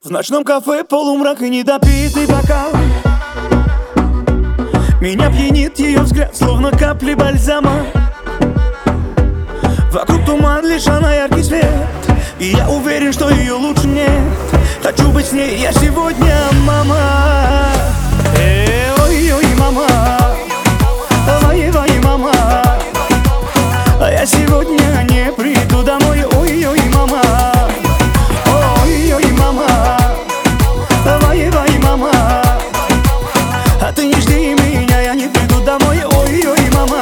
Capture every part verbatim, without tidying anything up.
В ночном кафе полумрак и недопитый бокал. Меня пьянит ее взгляд, словно капли бальзама. Вокруг туман, лишь она яркий свет, и я уверен, что ее лучше нет. Хочу быть с ней я сегодня, мама. Ой-ой, мама, ой-ой, мама. А я сегодня не приду домой. Ой-ой, мама, ой-ой, мама, ой-ой, мама. А ты не жди меня, я не приду домой. Ой-ой, мама.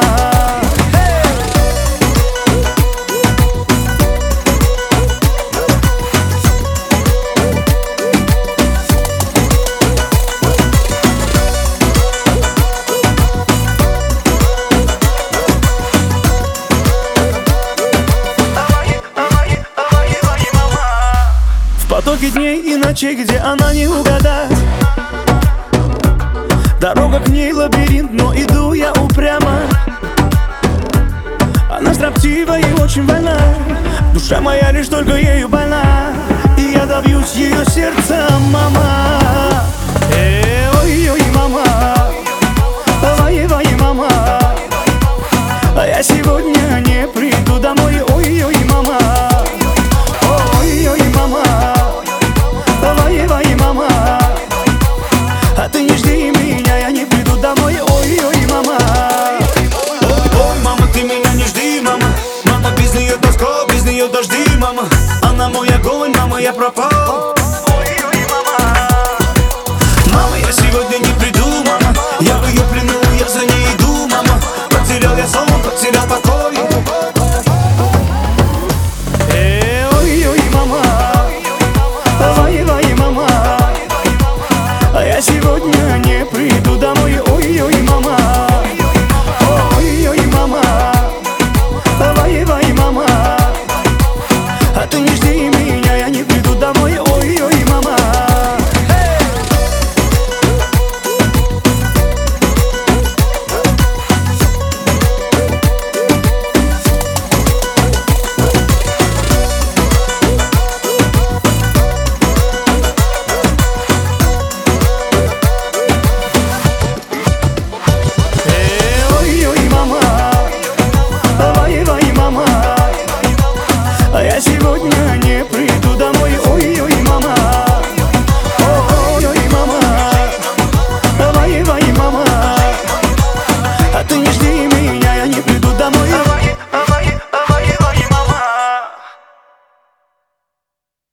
В потоке дней и ночей, где она не угадать. Дорога к ней лабиринт, но иду я упрямо. Она строптива и очень больна, душа моя лишь только ею больна. И я добьюсь ее сердца, мама. Ой-ой, мама, ой-ой, мама. А я сегодня не приду домой. Ой-ой, мама, ой-ой, мама, ой-ой, мама. А ты не жди меня, я не приду домой. Ой-ой, мама. Ой, мама, ты меня не жди, мама. Мама, без нее тоска, без нее дожди, мама. Она мой огонь, мама, я пропал. Ой-ой, мама. Мама, я сегодня